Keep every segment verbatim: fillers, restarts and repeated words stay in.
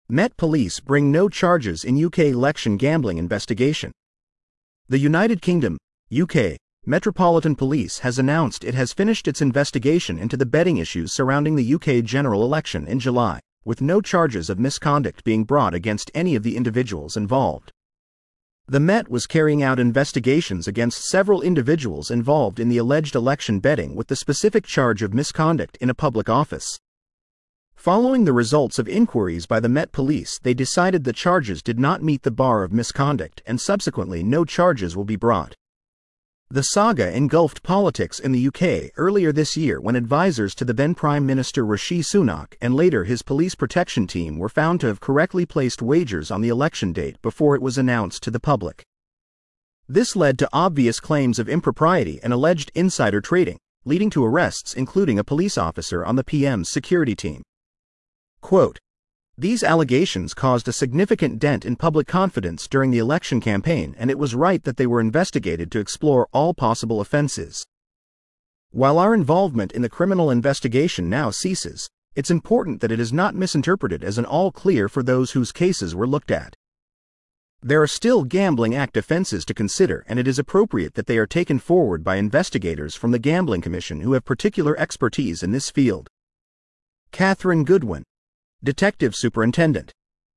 Met Police bring no charges in U K election gambling investigation. The United Kingdom, U K, Metropolitan Police has announced it has finished its investigation into the betting issues surrounding the U K general election in July, with no charges of misconduct being brought against any of the individuals involved. The Met was carrying out investigations against several individuals involved in the alleged election betting with the specific charge of misconduct in a public office. Following the results of inquiries by the Met Police, they decided the charges did not meet the bar of misconduct, and subsequently no charges will be brought. The saga engulfed politics in the U K earlier this year when advisors to the then Prime Minister Rishi Sunak and later his police protection team were found to have correctly placed wagers on the election date before it was announced to the public. This led to obvious claims of impropriety and alleged insider trading, leading to arrests including a police officer on the P M's security team. Quote, "These allegations caused a significant dent in public confidence during the election campaign, and it was right that they were investigated to explore all possible offenses. While our involvement in the criminal investigation now ceases, it's important that it is not misinterpreted as an all clear for those whose cases were looked at. There are still Gambling Act offenses to consider, and it is appropriate that they are taken forward by investigators from the Gambling Commission who have particular expertise in this field." Catherine Goodwin, Detective Superintendent.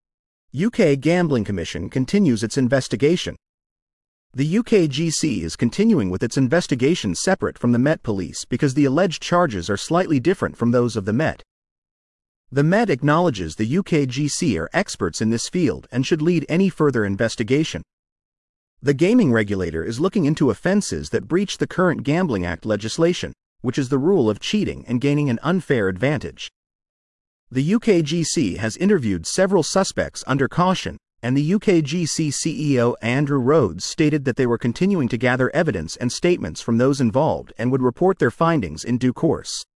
U K Gambling Commission continues its investigation. The U K G C is continuing with its investigation separate from the Met Police because the alleged charges are slightly different from those of the Met. The Met acknowledges the U K G C are experts in this field and should lead any further investigation. The gaming regulator is looking into offenses that breach the current Gambling Act legislation, which is the rule of cheating and gaining an unfair advantage. The U K G C has interviewed several suspects under caution, and the U K G C C E O Andrew Rhodes stated that they were continuing to gather evidence and statements from those involved and would report their findings in due course.